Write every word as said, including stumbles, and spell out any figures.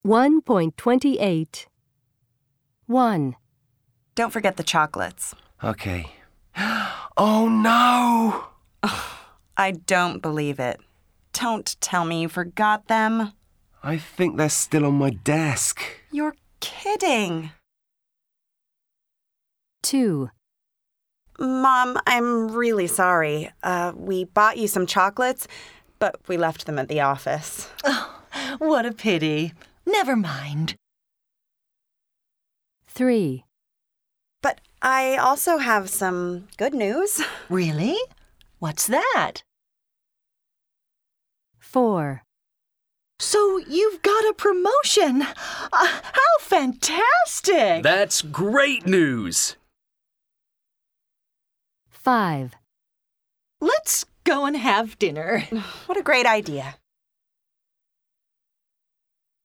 one point two eight. one. Don't forget the chocolates. Okay. Oh, no! I don't believe it. Don't tell me you forgot them. I think they're still on my desk. You're kidding. two. Mom, I'm really sorry. Uh, we bought you some chocolates, but we left them at the office. Oh, what a pity. Never mind. three. But I also have some good news. Really? What's that? four. So you've got a promotion. Uh, how fantastic! That's great news! five. Let's go and have dinner. What a great idea.